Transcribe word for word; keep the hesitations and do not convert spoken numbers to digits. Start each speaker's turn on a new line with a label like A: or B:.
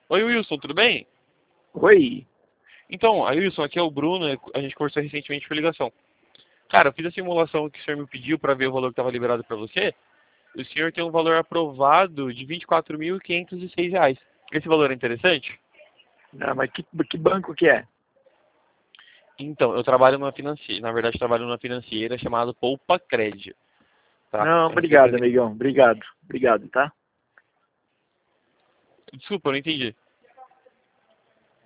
A: Oi, Wilson, tudo bem?
B: Oi.
A: Então, aí, Wilson, aqui é o Bruno, a gente conversou recentemente por ligação. Cara, eu fiz a simulação que o senhor me pediu para ver o valor que estava liberado para você. O senhor tem um valor aprovado de vinte e quatro mil quinhentos e seis reais. Esse valor é interessante?
B: Não, mas que, que banco que é?
A: Então, eu trabalho numa financeira, na verdade, trabalho numa financeira chamada Poupa Crédito, tá?
B: Não,
A: A gente
B: obrigado,
A: representa...
B: amigão. Obrigado. Obrigado, tá?
A: Desculpa, eu não entendi.